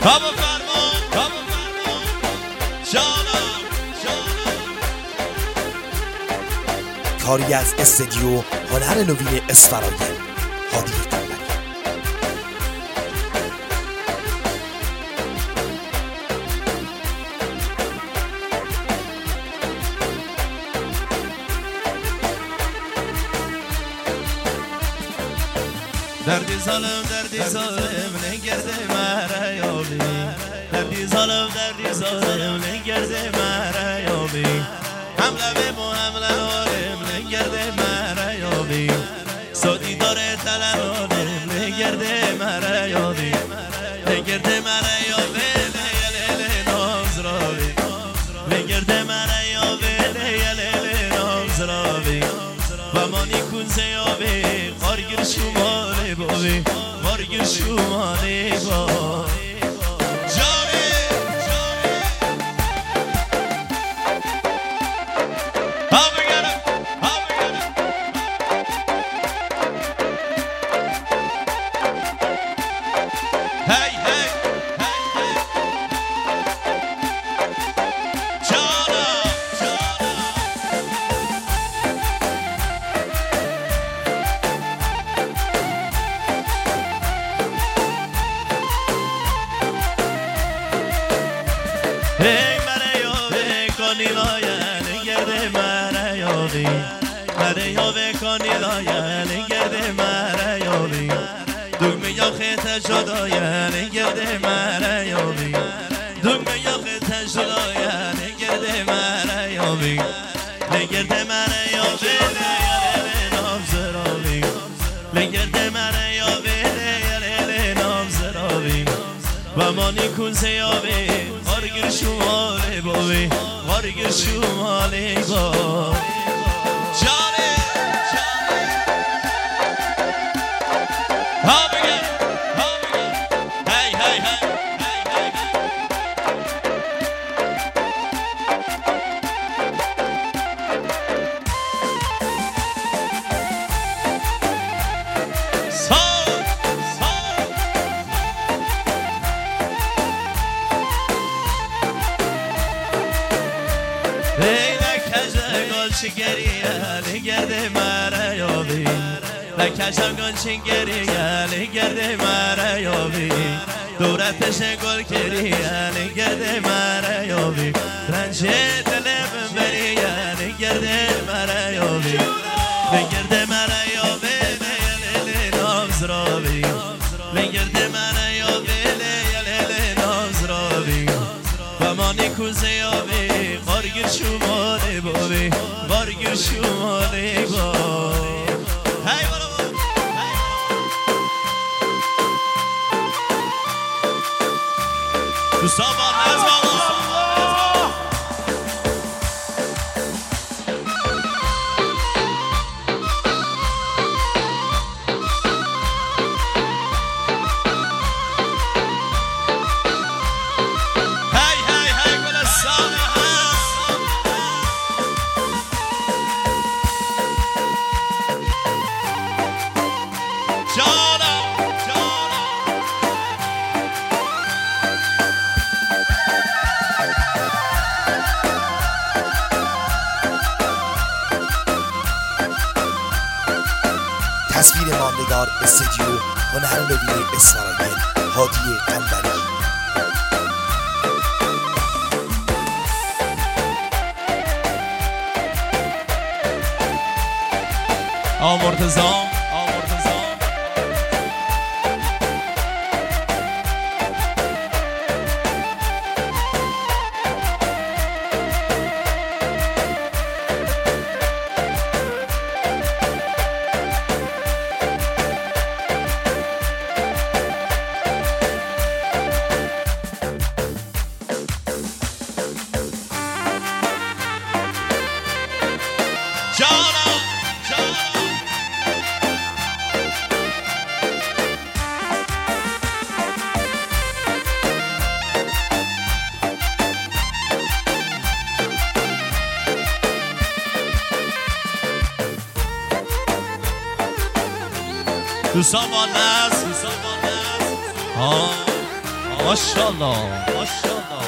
هوا فرمان جانم کاری از استودیو هنر نوین اسفراین هادی تنبلی. دردی ظالم نگرده مرا یابی دردی ظالم نگرده مرا یابی حمله به مو حمله آرم نگرده مرا یابی سودی داره تلالم نگرده مرا یابی نگرده مرا یابی لیل ناز راوی نگرده مرا یابی لیل ناز راوی و مانی کنزه یابی قارگیر شماله بابی قارگیر شماله بابی Hey Marayove konilayan gerde Marayove Marayove konilayan gerde Marayove Dugme yakhete jodayan gerde Marayove Dugme yakhete jodayan gerde Marayove Legerde Marayove le namzravi Legerde Marayove le namzravi Va mani kunze yove قارگیر شماله بابی قارگیر شماله بابی جانه ها بگم هی هی هی چنگریه گرده مرا یابی لکشم گل چنگریه گرده مرا یابی دورتش گل کریه گرده مرا یابی رنج دلم بریه گرده مرا یابی گرده مرا یابی لیل ناز راوی گرده مرا یابی لیل ناز راوی و مانی کوزه یابی قارگیر شماله بابی قارگیر شماله بابی هی بالا دوستان با نظم تصویر ماندگار استودیو هنر نوین اسفراین هادی تنبلی. مرتضی دوستان با ناز ماشاءالله ماشاءالله.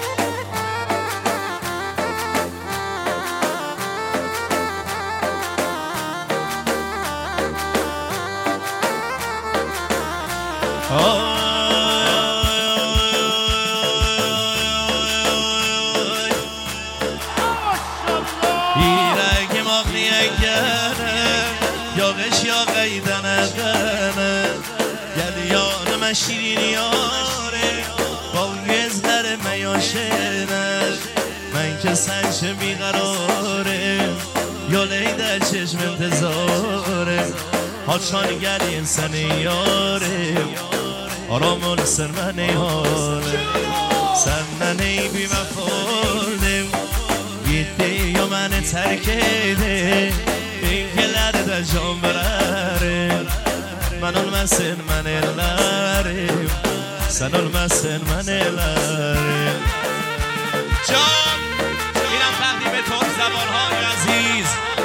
ایرگی مغنیه گره یاغش یا قیدنه دنه گلیان مشیرین یاره با گزدر میاشنه من که سنش بیقراره یا لیده چشم انتظاره هاچان گلی انسان یاره آرامون سر من حاله سننی بی مفاله گیده یا من ترکیده این که لرده جان براره من المسن من لاره سن المسن من لاره جان اینم تقدیم تو زبانهای عزیز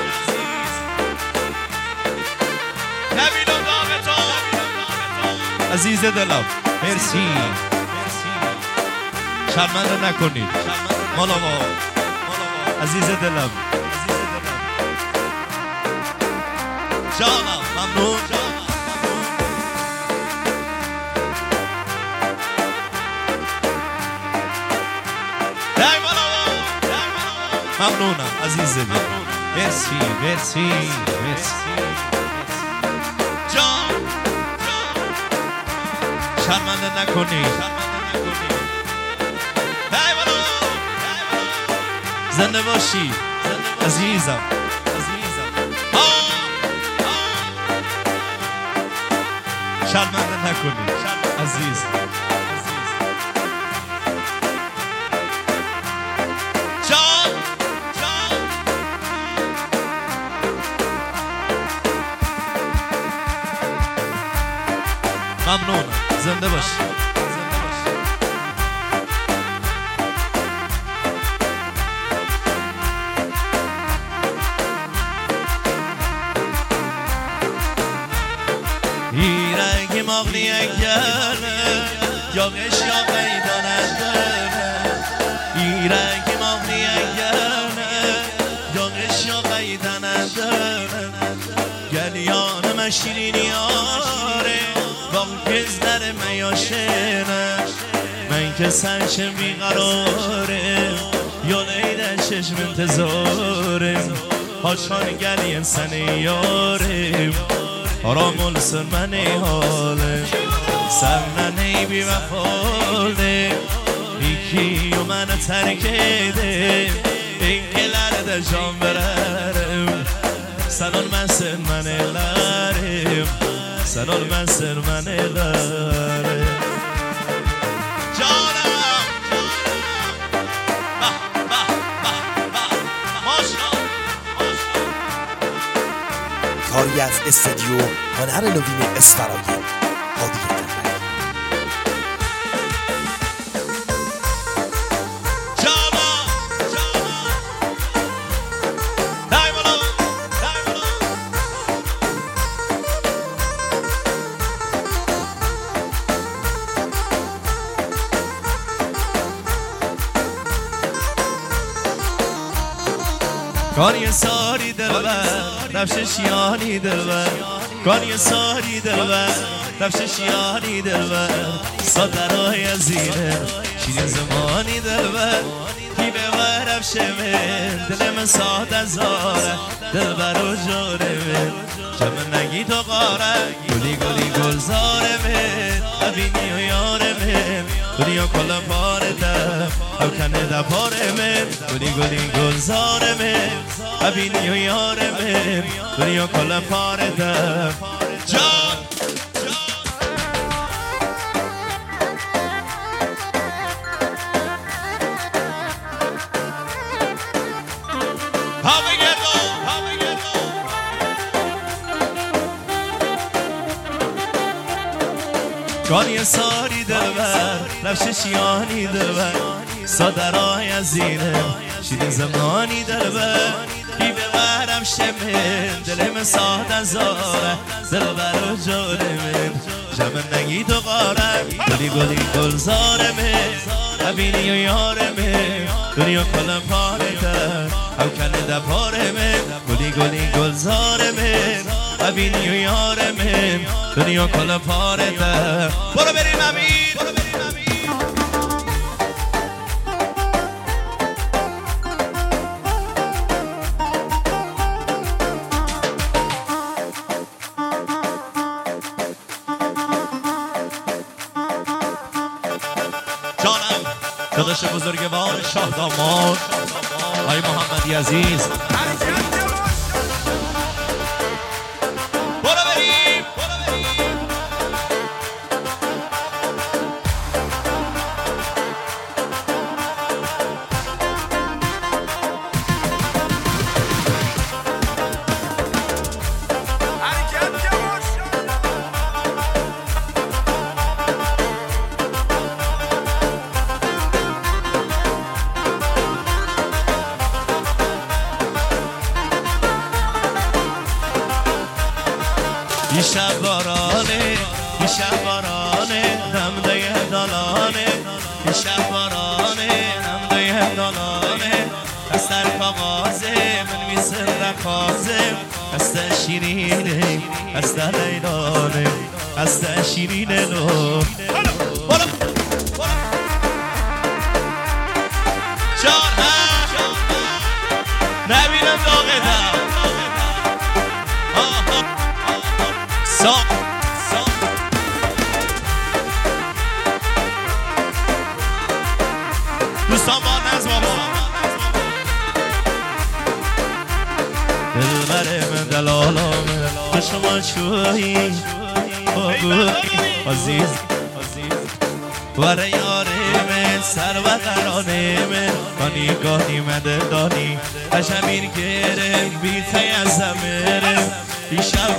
نبین و داغ تو عزیز دلم مرسی شرمنده نکنید مالا ما عزیز دلم جانم ممنون ممنونم عزیز دلم مرسی مرسی مرسی جان شرمنده نکنید زنده باشی عزیزم شرمنده نکنی عزیز جان ممنونم زنده باشی ایرگی مغنیه گره یا غش یا قیدانه داره ایرگی مغنیه گره یا غش یا قیدانه داره گلیان مشیرین یاره با گزدر میاشنه من که سنشم بیقراره یا لیده چشم انتظاره هاشان گلی انسان یاره آرامون سر من حاله سرننی بی وفاله یکی و من ترکیده این که لرده جان برارم سنان من سر من لرم سنان من سر من لرم جانم کاری از استودیو هنر نوین اسفراین هادی تنبلی کاری ساری دلبر نفش شیانی دلبر کاری ساری دلبر نفش شیانی دلبر صدرهای عزیزه شیرین زمانی دلبر کی به ورم شمه دلم ساده زاره دلبر و جاره من چمه نگی تو قاره گلی گلی گلزاره من ببینی و یاره من دنیا کلا پاره ده او کنه ده پاره من گلی گلی گلزاره من ببینی و یاره من دنیا کلا پاره ده جان کاری ساری دلبر نفش شیانی دلبر صدرهای عزیزه شیرین زمانی دلبر کی به ورم شمه دلم ساده زاره دلبر و جاره من زندگی تو قارم گلی گلی گلزارمه ببینی و یارمه دنیا کلم پاره تر او کنه ده پارمه گلی گلی گلزارمه ببینی و یارمه دنیا کلم پاره تر برو بریم امیر داداش بزرگوار شاه داماد آی محمدی عزیز برو بریم شب بارانه نمده دالانه شب بارانه نمده دالانه از در کاغازه من میسر رخازه از در شیرینه از در لیلانه از در شیرینه نو جان نبینم داغتم دوستان با نظم دلبر من دلالامه تو شما چویی بابوی عزیز وره یارمه سر و قرانه من کانی گاهی مددانی قشمیر گرم بیته از زمرم دیشب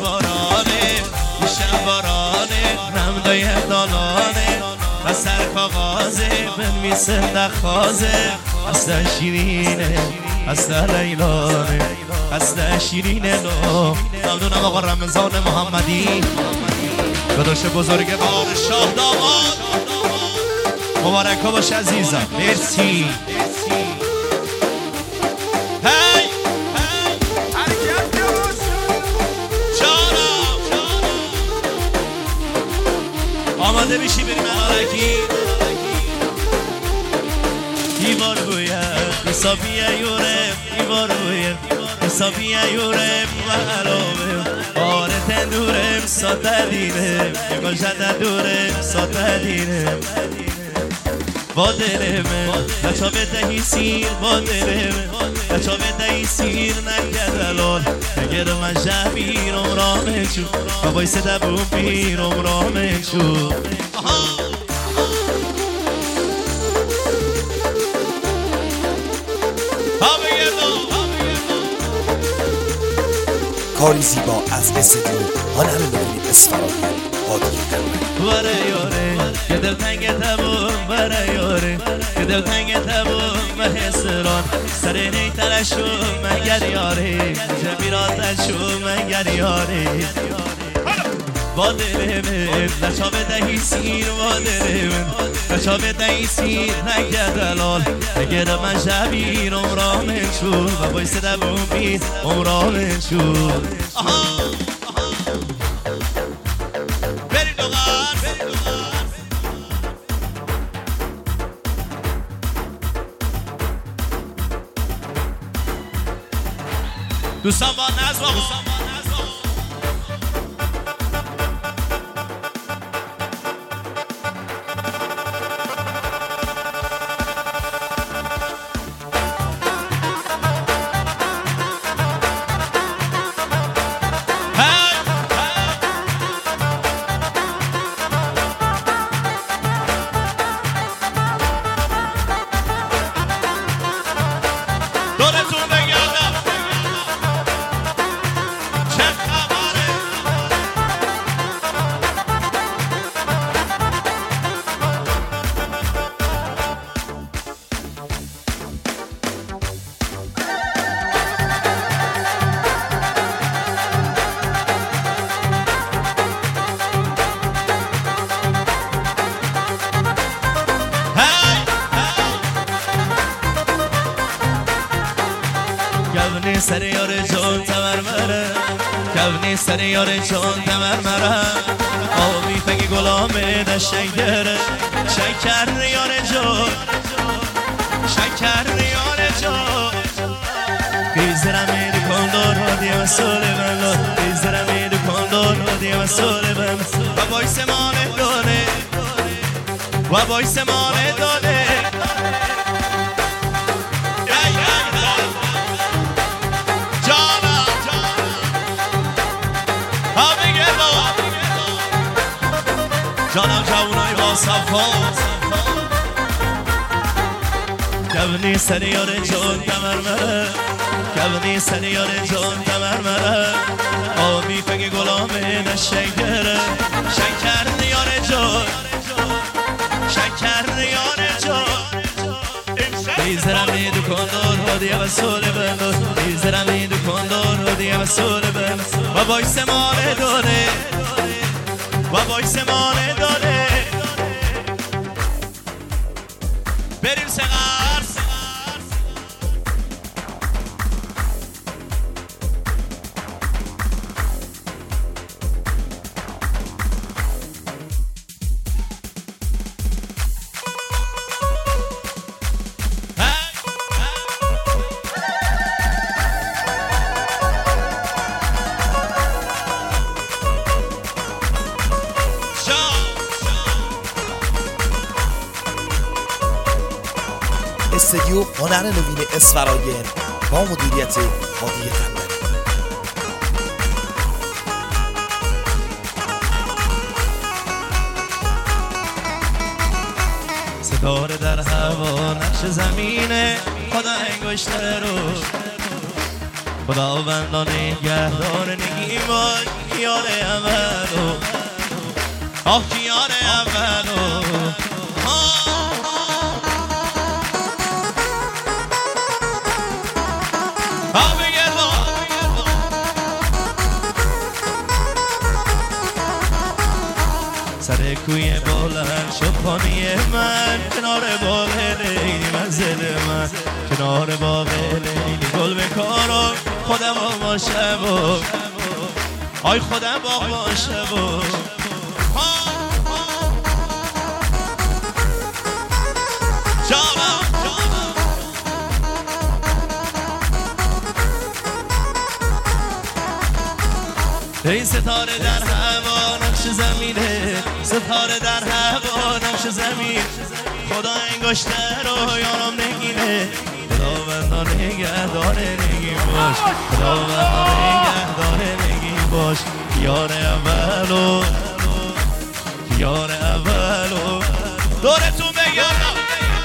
بارانه نمده دالانه و سر کاغازه من میسن خازه اصلا شیرینه اصلا لیلانه اصلا شیرینه نو ممنونم آقا رمضان محمدی داداش بزرگوار شاه داماد مبارک باش عزیزم مرسی آماده میشی بریم ملارکی دیوار بویم حسابیه یورم دیوار بویم حسابیه یورم و علامه بار تندورم ساته دینم نگاشت دورم ساته دینم با دلمه بچا بدهی سیر با دلمه بچا بدهی سیر نگدلال نگر من جبیرم رامه چو و بایست دبون بیرم رامه چو کاری زیبا از استودیو آن همه ببینید اصفهانی هادی درمه وره یاره که دل تنگ تبون وره یاره که دل تنگ تبون مهسران سر نیترشو مگر یاره جبیراتشو مگر یاره با دل من نشا بدهی سیر با دل من نشا بدهی سیر نگه دلال نگر من شبیر عمرامه شو و بایست دبون بید عمرامه شو برید دوغان دوستان با نظم کونی سر یار جان تمرمره کونی سر یار جان تمرمره آبی فگی گلامه ده شکره شکر یار جان شکر یار جان بیزرمی دو کندور و دیم سوله من بیزرمی دو کندور و دیم سوله من و بایس مانه دونه و بایس مانه دونه جانم جوانای با صفا کونی سر یار جان تمرمره کونی سر یار جان تمرمره آبی فگی گلامه نشکره شکر یار جان شکر یار جان بیزرمی دو کندور و دیم سوله بند بیزرمی دو کندور و دیم سوله بند و بایس ماله داره و بایس مانه داره بریم سقر استدیو هنر نوین اسفراین با مدیریت هادی قمری. ستاره در هوا نقش زمینه خدا انگشته رو خداوندان نگهدار نگیمان یار اولو آه یار اولو سر کوی بلند شد خانه من کنار باغ لیلی منزل من کنار باغ لیلی گل بکارم خودم باشه و آی خودم باغ باشه و ای ستاره در هوا نقش زمینه ستاره در هوا نقش زمین خدا انگشته رو یارم نگینه خداوندان نگهدار نگین باش خداوندان نگهدار نگین باش یار اولو یار اولو دورتون بگردم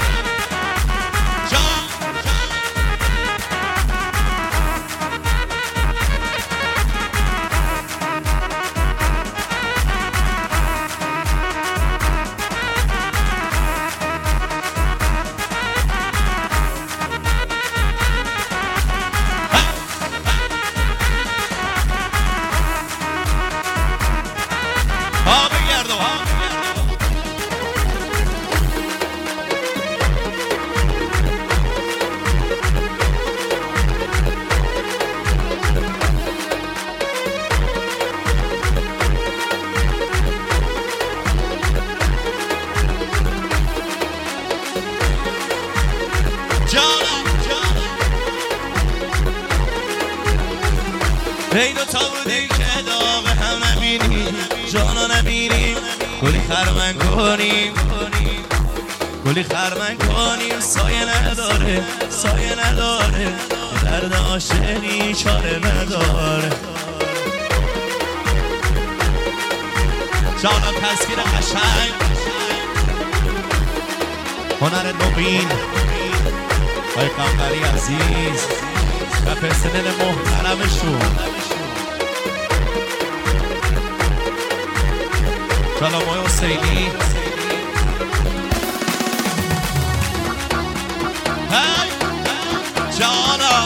ای دو تا بودی که داغ هم نبینیم جانا نبینیم گلی خرمن کنیم گلی خرمن کنیم سایه نداره سایه نداره درد عاشقی چاره نداره جانا تذکیر قشنگ هنر نوین آی قمری عزیز و پرسنل محترمشون سلام های حسینی جانا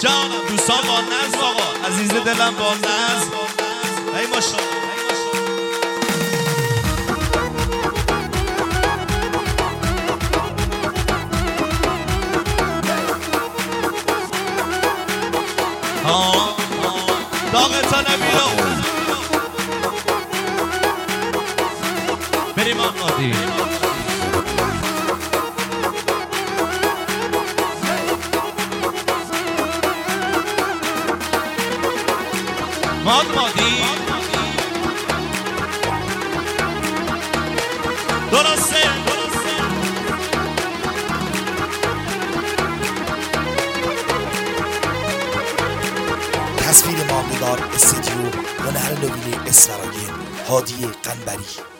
جانم دوستان با نظم آقا عزیز دلم با نظم ای ماشاءالله داغتا نبیرو بریم آقادی مادی درسته تصویر ماندگار استودیو هنر نوین اسرائیل هادی قنبری